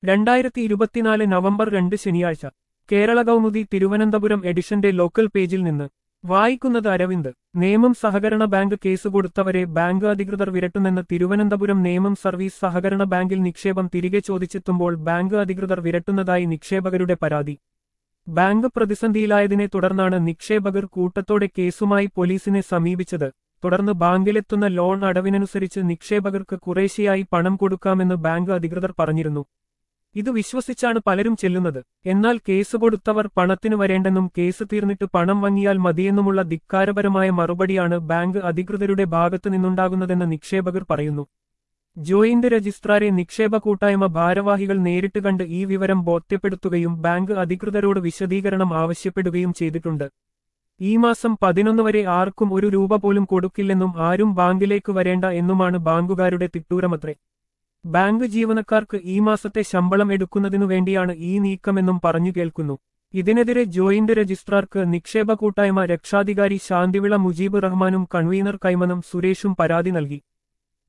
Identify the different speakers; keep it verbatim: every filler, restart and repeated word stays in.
Speaker 1: രണ്ടായിരത്തി ഇരുപത്തിനാല് നവംബർ രണ്ട് ശനിയാഴ്ച കേരള കൗമുദി തിരുവനന്തപുരം എഡിഷന്റെ ലോക്കൽ പേജിൽ നിന്ന് വായിക്കുന്നത് അരവിന്ദ്. നേമം സഹകരണ ബാങ്ക് കേസ് കൊടുത്തവരെ ബാങ്ക് അധികൃതർ വിരട്ടുന്നെന്ന് തിരുവനന്തപുരം നേമം സർവീസ് സഹകരണ ബാങ്കിൽ നിക്ഷേപം തിരികെ ചോദിച്ചെത്തുമ്പോൾ ബാങ്ക് അധികൃതർ വിരട്ടുന്നതായി നിക്ഷേപകരുടെ പരാതി. ബാങ്ക് പ്രതിസന്ധിയിലായതിനെ തുടർന്നാണ് നിക്ഷേപകർ കൂട്ടത്തോടെ കേസുമായി പോലീസിനെ സമീപിച്ചത്. തുടർന്ന് ബാങ്കിലെത്തുന്ന ലോൺ അടവിനനുസരിച്ച് നിക്ഷേപകർക്ക് കുറേശ്ശെയായി പണം കൊടുക്കാമെന്ന് ബാങ്ക് അധികൃതർ പറഞ്ഞിരുന്നു. ഇത് വിശ്വസിച്ചാണ് പലരും ചെല്ലുന്നത്. എന്നാൽ കേസ് കൊടുത്തവർ പണത്തിനു വരേണ്ടെന്നും കേസ് തീർന്നിട്ട് പണം വാങ്ങിയാൽ മതിയെന്നുമുള്ള ധിക്കാരപരമായ മറുപടിയാണ് ബാങ്ക് അധികൃതരുടെ ഭാഗത്തു നിന്നുണ്ടാകുന്നതെന്ന് നിക്ഷേപകർ പറയുന്നു. ജോയിന്റ് രജിസ്ട്രാറെ നിക്ഷേപ കൂട്ടായ്മ ഭാരവാഹികൾ നേരിട്ട് കണ്ട് ഈ വിവരം ബോധ്യപ്പെടുത്തുകയും ബാങ്ക് അധികൃതരോട് വിശദീകരണം ആവശ്യപ്പെടുകയും ചെയ്തിട്ടുണ്ട്. ഈ മാസം പതിനൊന്ന് വരെ ആർക്കും ഒരു രൂപ പോലും കൊടുക്കില്ലെന്നും ആരും ബാങ്കിലേക്ക് വരേണ്ട എന്നുമാണ് ബാങ്കുകാരുടെ തിട്ടൂരമത്രേ. ബാങ്ക് ജീവനക്കാർക്ക് ഈ മാസത്തെ ശമ്പളം എടുക്കുന്നതിനു വേണ്ടിയാണ് ഈ നീക്കമെന്നും പറഞ്ഞു കേൾക്കുന്നു. ഇതിനെതിരെ ജോയിന്റ് രജിസ്ട്രാർക്ക് നിക്ഷേപ കൂട്ടായ്മ രക്ഷാധികാരി ശാന്തിവിള മുജീബ് റഹ്മാനും കൺവീനർ കൈമനം സുരേഷും പരാതി നൽകി.